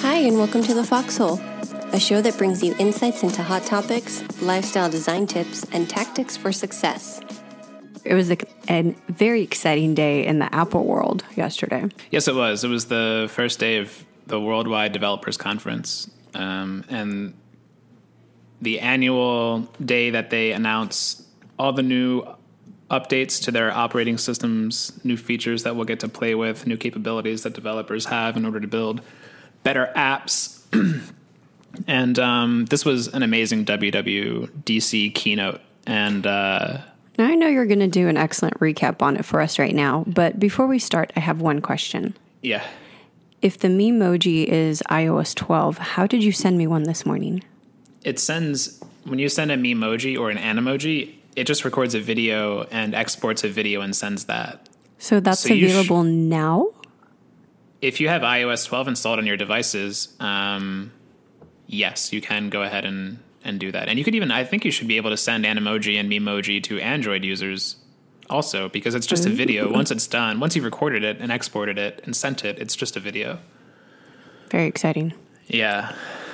Hi, and welcome to The Foxhole, a show that brings you insights into hot topics, lifestyle design tips, and tactics for success. It was a very exciting day in the Apple world yesterday. Yes, it was. It was the first day of the Worldwide Developers Conference, and the annual day that they announce all the new updates to their operating systems, new features that we'll get to play with, new capabilities that developers have in order to build better apps. And this was an amazing WWDC keynote. And now I know you're going to do an excellent recap on it for us right now, but before we start, I have one question. yeah, If the Memoji is iOS 12, how did you send me one this morning? it sends, when you send a Memoji or an Animoji, it just records a video and exports a video and sends that. So that's So you available now? If you have iOS 12 installed on your devices, yes, you can go ahead and do that. And you could even, I think you should be able to send Animoji and Memoji to Android users also, because it's just a video. Once it's done, once you've recorded it and exported it and sent it, it's just a video. Very exciting. Yeah.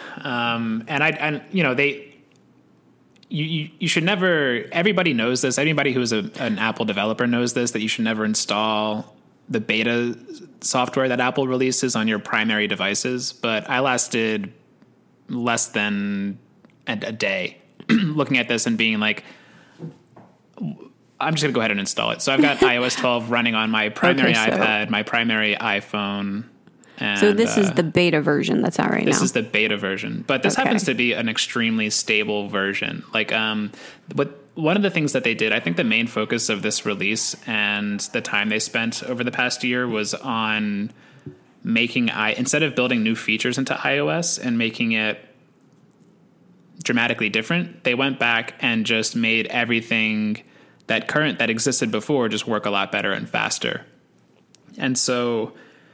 You should never, everybody knows this. Anybody who is an Apple developer knows this, that you should never install the beta software that Apple releases on your primary devices. But I lasted less than a day looking at this and being like, I'm just going to go ahead and install it. So I've got iOS 12 running on my primary iPad, my primary iPhone. And, so this is the beta version that's out right now. This is the beta version, but this happens to be an extremely stable version. Like, one of the things that they did, I think the main focus of this release and the time they spent over the past year was on making instead of building new features into iOS and making it dramatically different, they went back and just made everything that existed before just work a lot better and faster. And so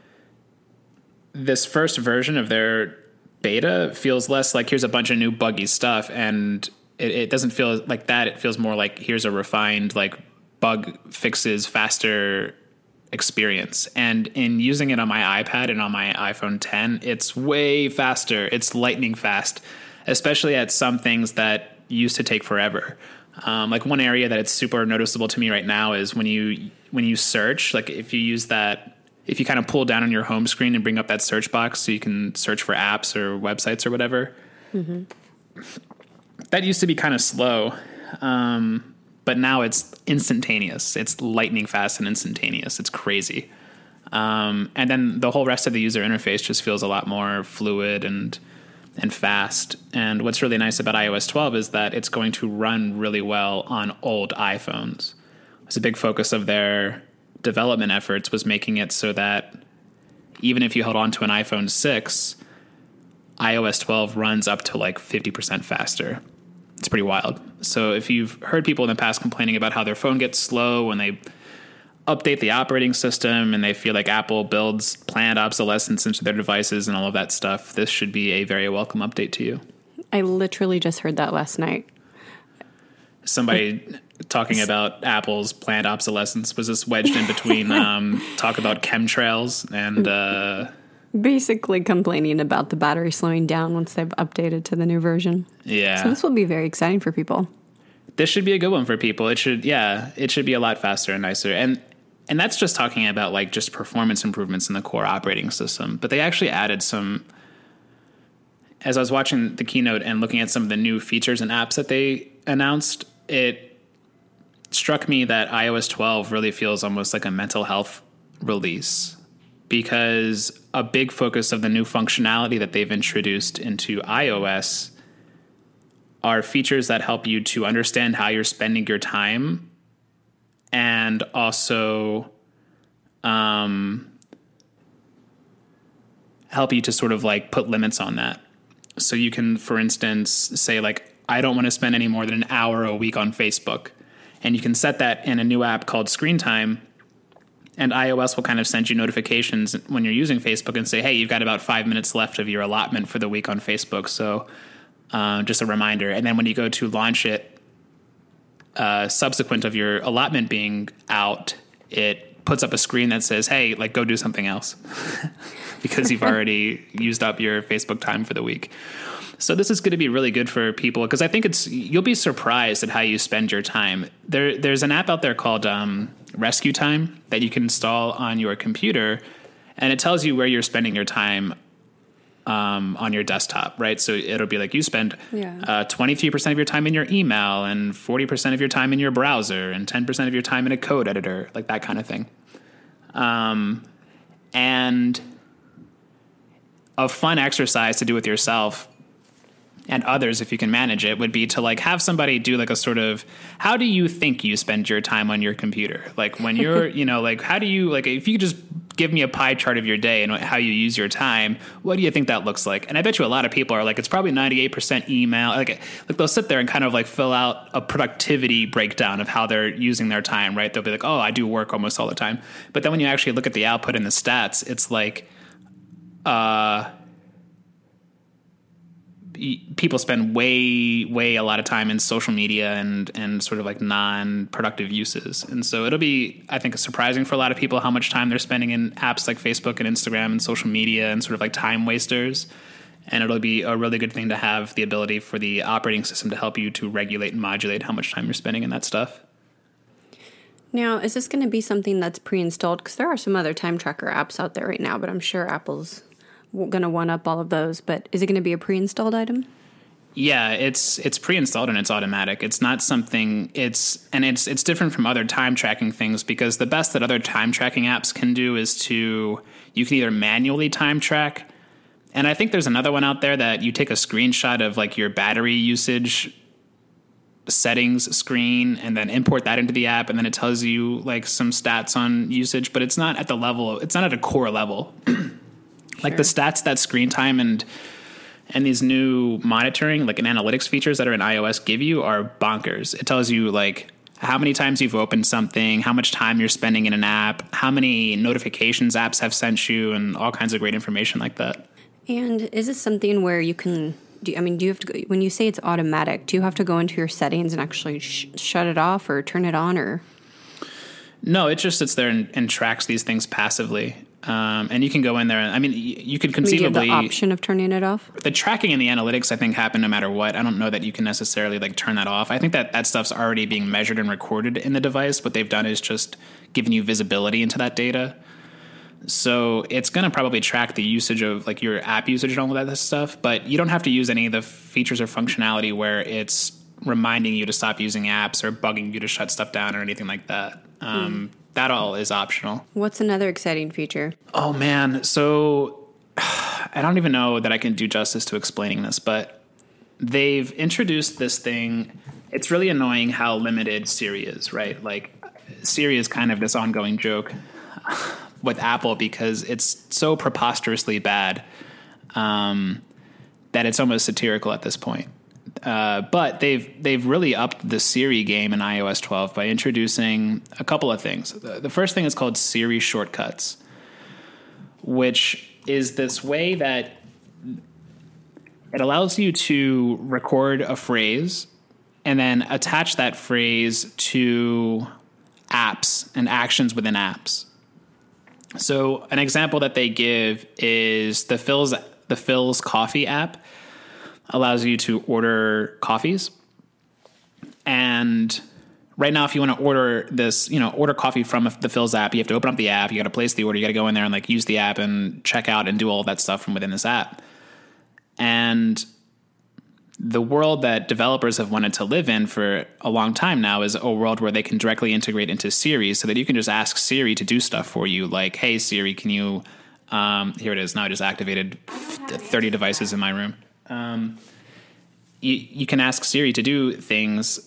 this first version of their beta feels less like here's a bunch of new buggy stuff, and it doesn't feel like that. It feels more like here's a refined, like, bug fixes faster experience. And in using it on my iPad and on my iPhone 10, it's way faster. It's lightning fast, especially at some things that used to take forever. Like one area that it's super noticeable to me right now is when you search, like if you kind of pull down on your home screen and bring up that search box so you can search for apps or websites or whatever. Mm-hmm. That used to be kind of slow, but now it's instantaneous. It's lightning fast and instantaneous. It's crazy. And then the whole rest of the user interface just feels a lot more fluid and fast. And what's really nice about iOS 12 is that it's going to run really well on old iPhones. It's a big focus of their development efforts was making it so that even if you held on to an iPhone 6, iOS 12 runs up to like 50% faster. It's pretty wild. So if you've heard people in the past complaining about how their phone gets slow when they update the operating system and they feel like Apple builds planned obsolescence into their devices and all of that stuff, this should be a very welcome update to you. I literally just heard that last night. Somebody talking about Apple's planned obsolescence was just wedged in between talk about chemtrails and basically complaining about the battery slowing down once they've updated to the new version. Yeah. So this will be very exciting for people. This should be a good one for people. It should be a lot faster and nicer. And that's just talking about like just performance improvements in the core operating system. But they actually added some, as I was watching the keynote and looking at some of the new features and apps that they announced, it struck me that iOS 12 really feels almost like a mental health release, because a big focus of the new functionality that they've introduced into iOS are features that help you to understand how you're spending your time and also help you to sort of like put limits on that. So you can, for instance, say like, I don't want to spend any more than an hour a week on Facebook. And you can set that in a new app called Screen Time. And iOS will kind of send you notifications when you're using Facebook and say, hey, you've got about 5 minutes left of your allotment for the week on Facebook. So just a reminder. And then when you go to launch it, subsequent of your allotment being out, it puts up a screen that says, hey, like, go do something else. because you've already used up your Facebook time for the week. So this is going to be really good for people because I think you'll be surprised at how you spend your time. There's an app out there called Rescue Time that you can install on your computer, and it tells you where you're spending your time on your desktop, right? So it'll be like you spend 23% of your time in your email and 40% of your time in your browser and 10% of your time in a code editor, like that kind of thing. And a fun exercise to do with yourself and others, if you can manage it, would be to like have somebody do like a sort of, how do you think you spend your time on your computer? Like when you're, like how do you, like if you could just give me a pie chart of your day and how you use your time, what do you think that looks like? And I bet you a lot of people are like, it's probably 98% email. Like they'll sit there and kind of like fill out a productivity breakdown of how they're using their time, right? They'll be like, oh, I do work almost all the time. But then when you actually look at the output and the stats, it's like, people spend way a lot of time in social media and sort of like non-productive uses. And so it'll be, I think, surprising for a lot of people how much time they're spending in apps like Facebook and Instagram and social media and sort of like time wasters. And it'll be a really good thing to have the ability for the operating system to help you to regulate and modulate how much time you're spending in that stuff. Now, is this going to be something that's pre-installed? Because there are some other time tracker apps out there right now, but I'm sure Apple's going to one-up all of those. But is it going to be a pre-installed item? Yeah, it's pre-installed and it's automatic. It's not something it's different from other time tracking things because the best that other time tracking apps can do is you can either manually time track, and I think there's another one out there that you take a screenshot of like your battery usage settings screen and then import that into the app, and then it tells you like some stats on usage, but it's not at a core level. Like the stats that screen time and these new monitoring, like an analytics features that are in iOS give you are bonkers. It tells you like how many times you've opened something, how much time you're spending in an app, how many notifications apps have sent you, and all kinds of great information like that. And is this something where you can, do you have to go, when you say it's automatic, do you have to go into your settings and actually shut it off or turn it on or? No, it just sits there and tracks these things passively. And you can go in there and, I mean, you could conceivably... You have the option of turning it off? The tracking and the analytics, I think, happen no matter what. I don't know that you can necessarily, like, turn that off. I think that stuff's already being measured and recorded in the device. What they've done is just giving you visibility into that data. So it's going to probably track the usage of, like, your app usage and all of that stuff. But you don't have to use any of the features or functionality where it's reminding you to stop using apps or bugging you to shut stuff down or anything like that. That all is optional. What's another exciting feature? Oh, man. So I don't even know that I can do justice to explaining this, but they've introduced this thing. It's really annoying how limited Siri is, right? Like Siri is kind of this ongoing joke with Apple because it's so preposterously bad that it's almost satirical at this point. But they've really upped the Siri game in iOS 12 by introducing a couple of things. The first thing is called Siri Shortcuts, which is this way that it allows you to record a phrase and then attach that phrase to apps and actions within apps. So an example that they give is the Philz Coffee app. Allows you to order coffees. And right now, if you want to order this, order coffee from the Philz app, you have to open up the app, you got to place the order, you got to go in there and like use the app and check out and do all of that stuff from within this app. And the world that developers have wanted to live in for a long time now is a world where they can directly integrate into Siri so that you can just ask Siri to do stuff for you. Like, hey, Siri, can you, here it is. Now I just activated 30 devices in my room. You can ask Siri to do things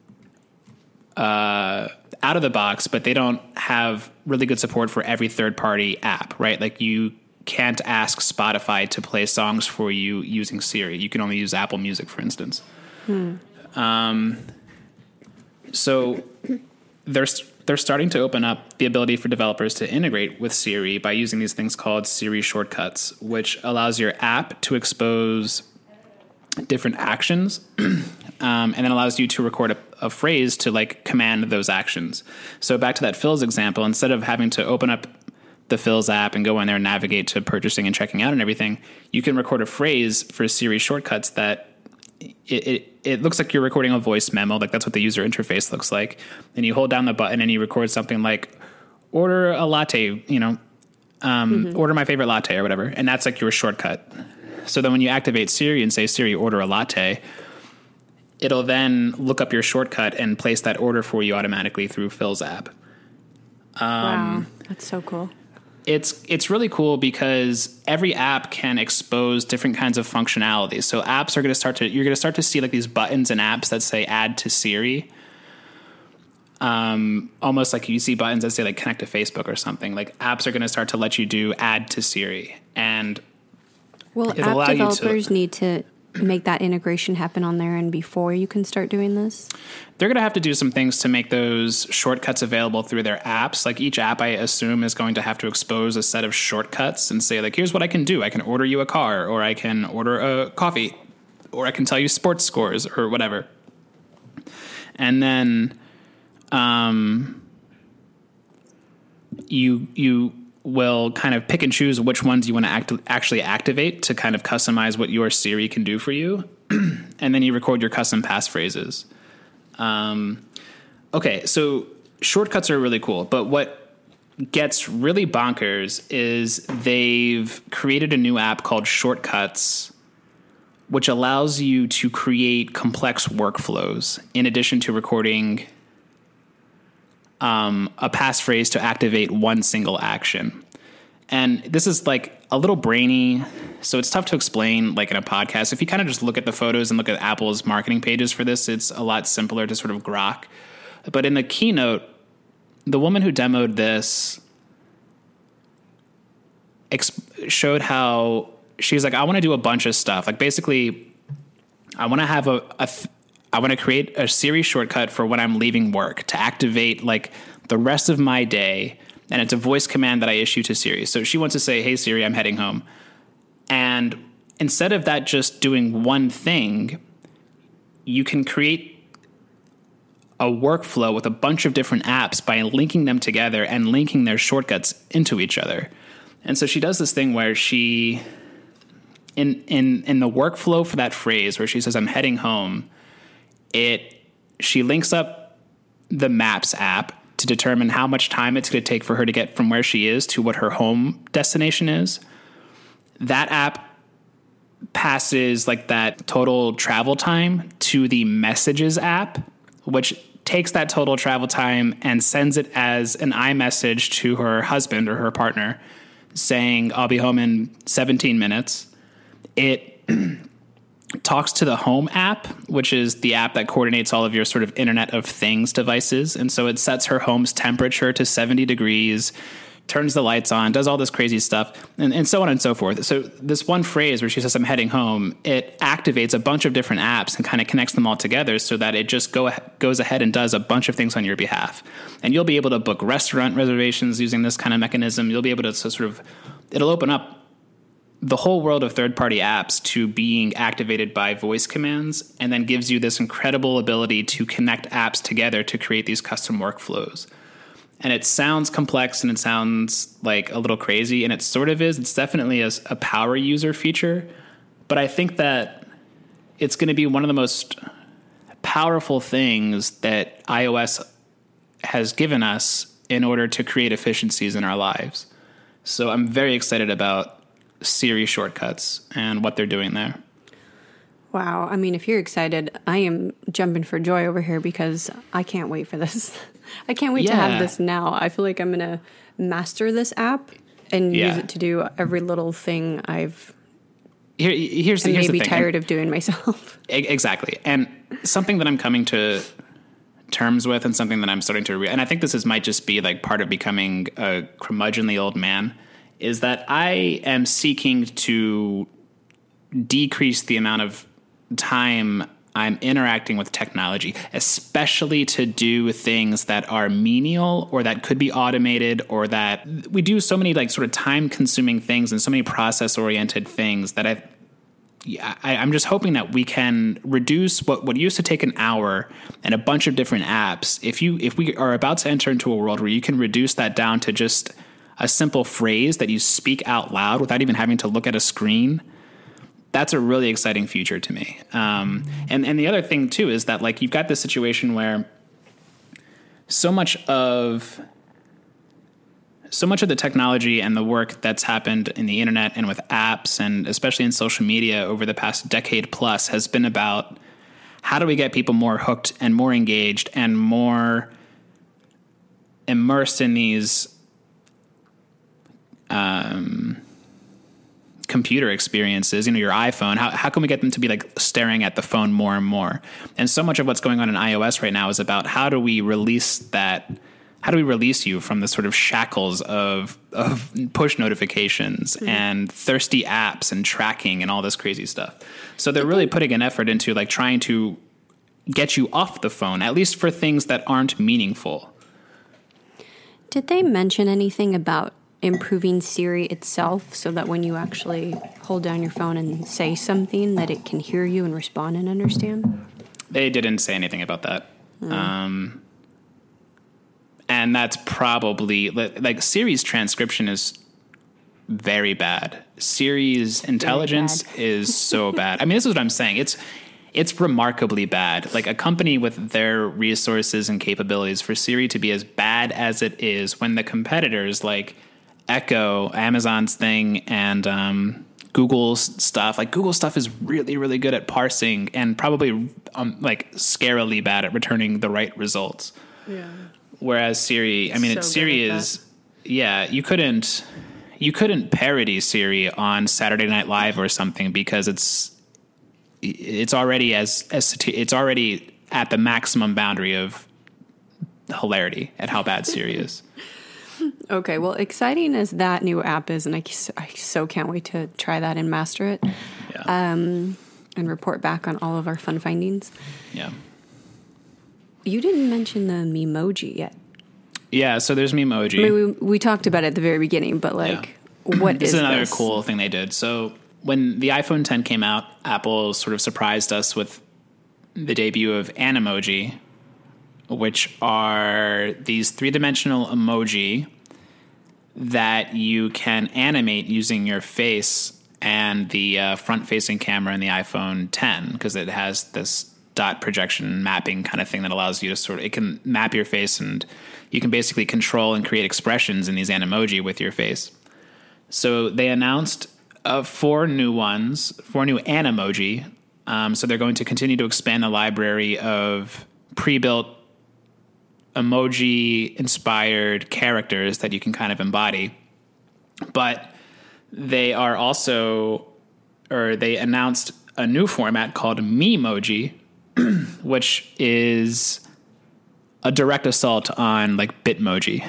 out of the box, but they don't have really good support for every third-party app, right? Like you can't ask Spotify to play songs for you using Siri. You can only use Apple Music, for instance. So they're starting to open up the ability for developers to integrate with Siri by using these things called Siri Shortcuts, which allows your app to expose different actions and then allows you to record a phrase to like command those actions. So back to that Phil's example, instead of having to open up the Phil's app and go in there and navigate to purchasing and checking out and everything, you can record a phrase for Siri shortcuts that it looks like you're recording a voice memo. Like that's what the user interface looks like. And you hold down the button and you record something like order a latte, order my favorite latte or whatever. And that's like your shortcut. So then when you activate Siri and say, Siri, order a latte, it'll then look up your shortcut and place that order for you automatically through Phil's app. Wow, that's so cool. It's really cool because every app can expose different kinds of functionality. So apps are going to you're going to start to see like these buttons in apps that say add to Siri. Almost like you see buttons that say like connect to Facebook or something. Like apps are going to start to let you do add to Siri. And well, app developers need to make that integration happen on their end before you can start doing this? They're going to have to do some things to make those shortcuts available through their apps. Like each app, I assume, is going to have to expose a set of shortcuts and say, like, here's what I can do. I can order you a car, or I can order a coffee, or I can tell you sports scores or whatever. And then you will kind of pick and choose which ones you want to actually activate to kind of customize what your Siri can do for you. And then you record your custom passphrases. Okay, so shortcuts are really cool, but what gets really bonkers is they've created a new app called Shortcuts, which allows you to create complex workflows in addition to recording a passphrase to activate one single action. And this is like a little brainy, so it's tough to explain like in a podcast. If you kind of just look at the photos and look at Apple's marketing pages for this, it's a lot simpler to sort of grok. But in the keynote, the woman who demoed this showed how she's like, I want to do a bunch of stuff. Like basically, I want to have I want to create a Siri shortcut for when I'm leaving work to activate like the rest of my day. And it's a voice command that I issue to Siri. So she wants to say, hey, Siri, I'm heading home. And instead of that just doing one thing, you can create a workflow with a bunch of different apps by linking them together and linking their shortcuts into each other. And so she does this thing where she, in the workflow for that phrase where she says, I'm heading home, she links up the Maps app to determine how much time it's going to take for her to get from where she is to what her home destination is. That app passes like that total travel time to the Messages app, which takes that total travel time and sends it as an iMessage to her husband or her partner saying, I'll be home in 17 minutes. It talks to the Home app, which is the app that coordinates all of your sort of Internet of Things devices. And so it sets her home's temperature to 70 degrees, turns the lights on, does all this crazy stuff, and so on and so forth. So this one phrase where she says, I'm heading home, it activates a bunch of different apps and kind of connects them all together so that it just goes ahead and does a bunch of things on your behalf. And you'll be able to book restaurant reservations using this kind of mechanism. You'll be able to sort of, it'll open up the whole world of third-party apps to being activated by voice commands, and then gives you this incredible ability to connect apps together to create these custom workflows. And it sounds complex and it sounds like a little crazy, and it sort of is. It's definitely a power user feature, but I think that it's going to be one of the most powerful things that iOS has given us in order to create efficiencies in our lives. So I'm very excited about Siri shortcuts and what they're doing there. Wow. I mean, if you're excited, I am jumping for joy over here because I can't wait for this. I can't wait to have this now. I feel like I'm going to master this app and use it to do every little thing here's the thing. Tired of doing myself. Exactly. And something that I'm coming to terms with, and something that I'm starting to and I think this might just be like part of becoming a curmudgeonly old man, is that I am seeking to decrease the amount of time I'm interacting with technology, especially to do things that are menial or that could be automated, or that we do so many like sort of time consuming things and so many process oriented things that I'm just hoping that we can reduce what used to take an hour and a bunch of different apps. If we are about to enter into a world where you can reduce that down to just a simple phrase that you speak out loud without even having to look at a screen. That's a really exciting future to me. And the other thing too is that like you've got this situation where so much of the technology and the work that's happened in the internet and with apps and especially in social media over the past decade plus has been about how do we get people more hooked and more engaged and more immersed in these computer experiences, your iPhone, how can we get them to be like staring at the phone more and more? And so much of what's going on in iOS right now is about how do we release you from the sort of shackles of push notifications and thirsty apps and tracking and all this crazy stuff. So they're really putting an effort into like trying to get you off the phone, at least for things that aren't meaningful. Did they mention anything about improving Siri itself so that when you actually hold down your phone and say something that it can hear you and respond and understand? They didn't say anything about that. And that's probably like Siri's transcription is very bad. Siri's intelligence is so bad. I mean, this is what I'm saying. It's remarkably bad. Like a company with their resources and capabilities for Siri to be as bad as it is when the competitors like Echo, Amazon's thing, and Google's stuff. Like Google stuff is really, really good at parsing and probably like scarily bad at returning the right results. Yeah. Whereas Siri, I mean, Siri is, you couldn't parody Siri on Saturday Night Live or something because it's already it's already at the maximum boundary of hilarity at how bad Siri is. Okay, well, exciting as that new app is, and I so can't wait to try that and master it, and report back on all of our fun findings. Yeah. You didn't mention the Memoji yet. Yeah, so there's Memoji. I mean, we talked about it at the very beginning, but like, what this is is another this? cool thing they did. So when the iPhone 10 came out, Apple sort of surprised us with the debut of Animoji, which are these three-dimensional emoji that you can animate using your face and the front-facing camera in the iPhone 10 because it has this dot projection mapping kind of thing that allows you to it can map your face and you can basically control and create expressions in these Animoji with your face. So they announced 4 new Animoji. So they're going to continue to expand the library of pre-built emoji-inspired characters that you can kind of embody. But they are also, they announced a new format called Memoji, which is a direct assault on like Bitmoji.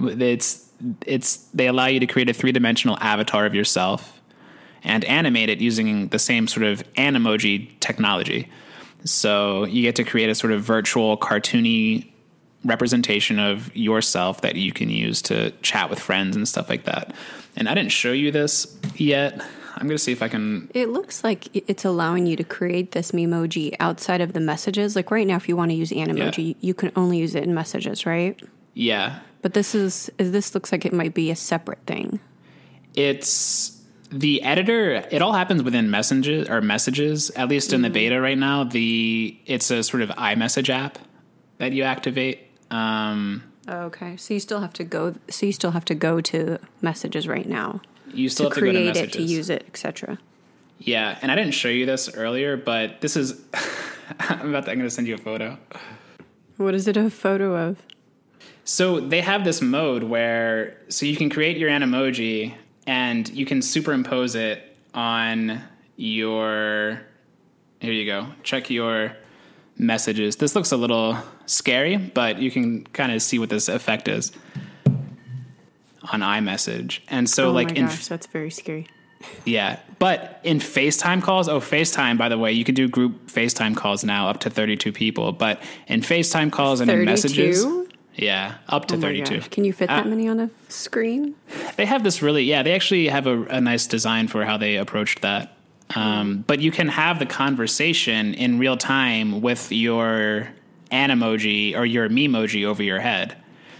They allow you to create a 3-dimensional avatar of yourself and animate it using the same sort of Animoji technology. So you get to create a sort of virtual cartoony representation of yourself that you can use to chat with friends and stuff like that. And I didn't show you this yet. I'm going to see if I can... It looks like it's allowing you to create this Memoji outside of the messages. Like right now, if you want to use Animoji, you can only use it in messages, right? Yeah. But this looks like it might be a separate thing. It's the editor. It all happens within messages, at least in the beta right now. It's a sort of iMessage app that you activate. Okay. So you still have to go to messages right now. You still have to create go to messages. It, to use it, etc. Yeah, and I didn't show you this earlier, but this is I'm going to send you a photo. What is it a photo of? So they have this mode where you can create your Animoji and you can superimpose it on your, here you go, check your messages. This looks a little scary, but you can kind of see what this effect is on iMessage. And so that's very scary. Yeah. But in FaceTime calls, FaceTime, by the way, you can do group FaceTime calls now up to 32 people, but in FaceTime calls and 32? In messages, yeah, up to 32. Gosh. Can you fit that many on a screen? They have this they actually have a nice design for how they approached that. But you can have the conversation in real time with your Animoji or your Memoji over your head.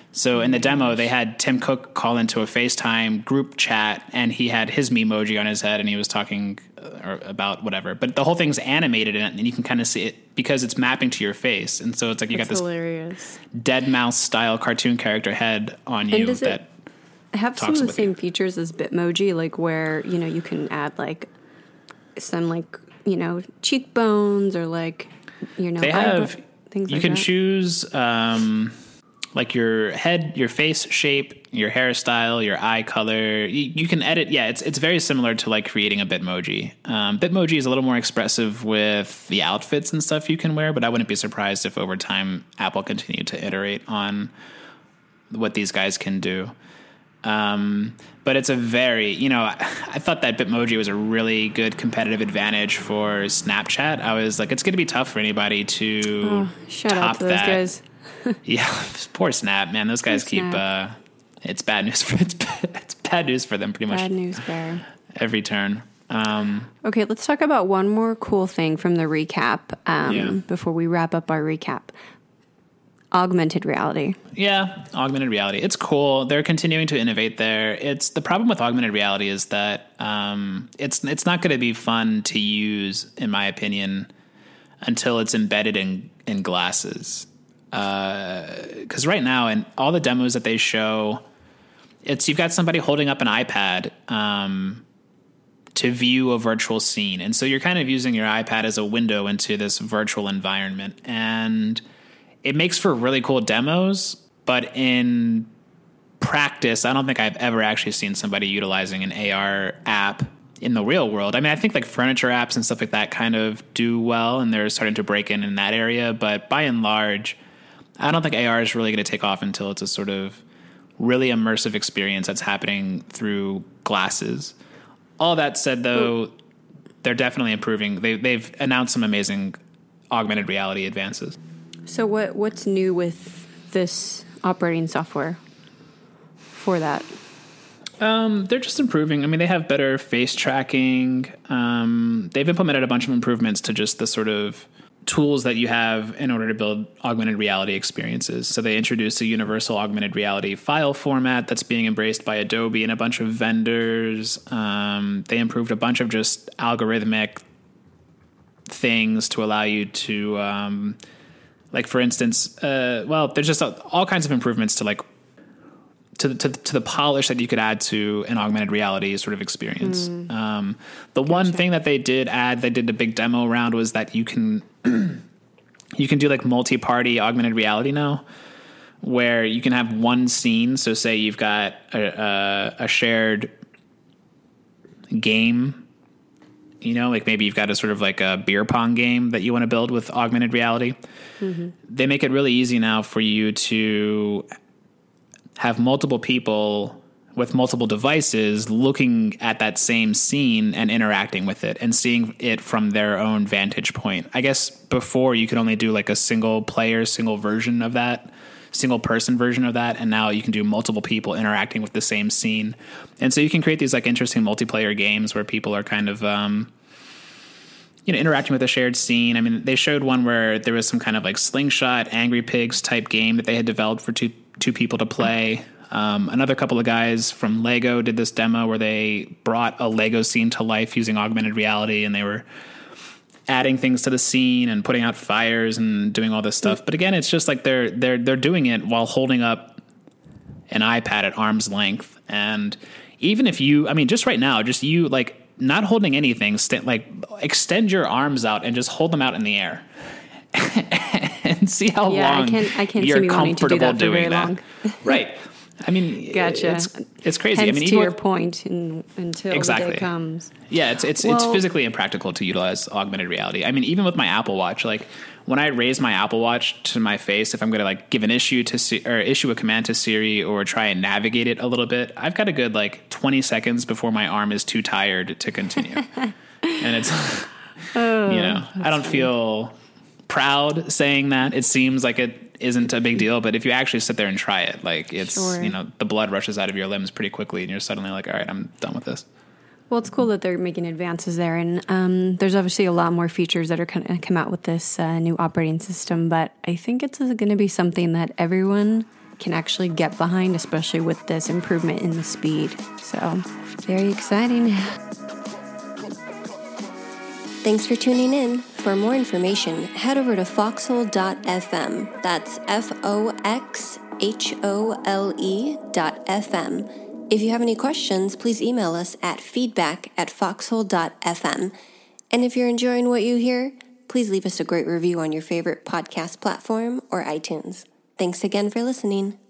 So in the demo, they had Tim Cook call into a FaceTime group chat, and he had his Memoji on his head, and he was talking about whatever. But the whole thing's animated in it, and you can kind of see it because it's mapping to your face. And so it's like you got this hilarious dead mouse style cartoon character head on you. Does it have some of the same features as Bitmoji, like where, you know, you can add like some like, you know, cheekbones or like, you know, they have things you like can that? choose like your head, your face shape, your hairstyle, your eye color. You can edit. Yeah, it's very similar to like creating a Bitmoji. Bitmoji is a little more expressive with the outfits and stuff you can wear, but I wouldn't be surprised if over time Apple continued to iterate on what these guys can do. But it's a very, you know, I thought that Bitmoji was a really good competitive advantage for Snapchat. I was like, it's going to be tough for anybody to shout top out to those that. guys. Yeah, poor Snap, man. Those guys keep it's bad news for it's bad news for them pretty much. Bad news bear. Every turn. Okay, let's talk about one more cool thing from the recap before we wrap up our recap. Augmented reality. Yeah, augmented reality. It's cool. They're continuing to innovate there. It's the problem with augmented reality is that it's not going to be fun to use, in my opinion, until it's embedded in glasses. Because right now, in all the demos that they show, you've got somebody holding up an iPad to view a virtual scene, and so you're kind of using your iPad as a window into this virtual environment, and it makes for really cool demos, but in practice, I don't think I've ever actually seen somebody utilizing an AR app in the real world. I mean, I think like furniture apps and stuff like that kind of do well, and they're starting to break in that area. But by and large, I don't think AR is really going to take off until it's a sort of really immersive experience that's happening through glasses. All that said, though, they're definitely improving. They've announced some amazing augmented reality advances. So what's new with this operating software for that? They're just improving. I mean, they have better face tracking. They've implemented a bunch of improvements to just the sort of tools that you have in order to build augmented reality experiences. So they introduced a universal augmented reality file format that's being embraced by Adobe and a bunch of vendors. They improved a bunch of just algorithmic things to allow you to, like, for instance, there's just all kinds of improvements to like to the polish that you could add to an augmented reality sort of experience. The one thing that they did add, they did a big demo around, was that you can do like multi-party augmented reality now, where you can have one scene. So say you've got a shared game, you know, like maybe you've got a sort of like a beer pong game that you want to build with augmented reality. Mm-hmm. They make it really easy now for you to have multiple people with multiple devices looking at that same scene and interacting with it and seeing it from their own vantage point. I guess before you could only do like a single player, single version of that, single person version of that. And now you can do multiple people interacting with the same scene. And so you can create these like interesting multiplayer games where people are kind of, interacting with a shared scene. I mean, they showed one where there was some kind of like Slingshot, Angry Pigs type game that they had developed for two people to play. Another couple of guys from Lego did this demo where they brought a Lego scene to life using augmented reality, and they were adding things to the scene and putting out fires and doing all this stuff. But again, it's just like they're doing it while holding up an iPad at arm's length. And even if just right now, just you like not holding anything, extend your arms out and just hold them out in the air. And see how long I can't you're see me wanting to do comfortable that for very doing that. long. Right. I mean, gotcha. It's crazy. Hence, I mean, to your point, until exactly. the day comes. Yeah, it's physically impractical to utilize augmented reality. I mean, even with my Apple Watch, like when I raise my Apple Watch to my face, if I'm going to like give an issue or issue a command to Siri or try and navigate it a little bit, I've got a good like 20 seconds before my arm is too tired to continue. And it's, I don't feel proud saying that. It seems like it isn't a big deal, but if you actually sit there and try it, like it's, the blood rushes out of your limbs pretty quickly and you're suddenly like, all right, I'm done with this. Well, it's cool that they're making advances there, and there's obviously a lot more features that are going to come out with this new operating system, but I think it's going to be something that everyone can actually get behind, especially with this improvement in the speed. So very exciting. Thanks for tuning in. For more information, head over to foxhole.fm. That's FOXHOLE.fm. If you have any questions, please email us at feedback@foxhole.fm. And if you're enjoying what you hear, please leave us a great review on your favorite podcast platform or iTunes. Thanks again for listening.